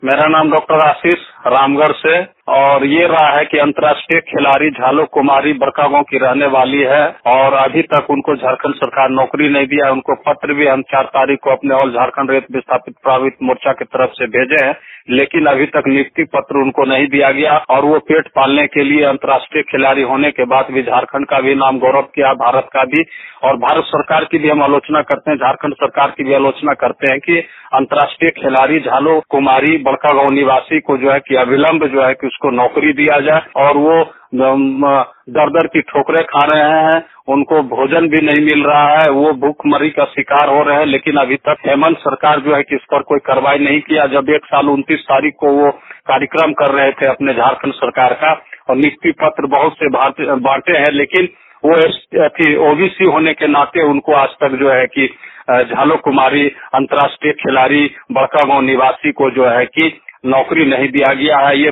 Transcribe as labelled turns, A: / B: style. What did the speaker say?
A: मेरा नाम डॉक्टर आशीष रामगढ़ से। और ये रहा है कि अंतर्राष्ट्रीय खिलाड़ी झालो कुमारी बड़कागांव की रहने वाली है और अभी तक उनको झारखंड सरकार नौकरी नहीं दिया। उनको पत्र भी हम 4 तारीख को अपने ऑल झारखंड रेत विस्थापित प्रभावित मोर्चा की तरफ से भेजे हैं, लेकिन अभी तक नियुक्ति पत्र उनको नहीं दिया गया। और वो पेट पालने के लिए अंतर्राष्ट्रीय खिलाड़ी होने के बाद भी झारखंड का भी नाम गौरव किया, भारत का भी, और भारत सरकार की भी हम आलोचना करते हैं, झारखंड सरकार की भी आलोचना करते हैं कि अंतर्राष्ट्रीय खिलाड़ी झालो कुमारी बड़कागांव निवासी को जो है कि अविलंब जो है कि उसको नौकरी दिया जाए। और वो दर दर की ठोकरें खा रहे हैं, उनको भोजन भी नहीं मिल रहा है, वो भूखमरी का शिकार हो रहे हैं। लेकिन अभी तक हेमंत सरकार जो है कि इस पर कोई कार्रवाई नहीं किया। जब 1 साल 29 तारीख को वो कार्यक्रम कर रहे थे अपने झारखंड सरकार का और नियुक्ति पत्र बहुत से बांटे हैं, लेकिन वो ओबीसी होने के नाते उनको आज तक जो है कि झालो कुमारी अंतर्राष्ट्रीय खिलाड़ी बड़कागांव निवासी को जो है कि नौकरी नहीं दिया गया है। ये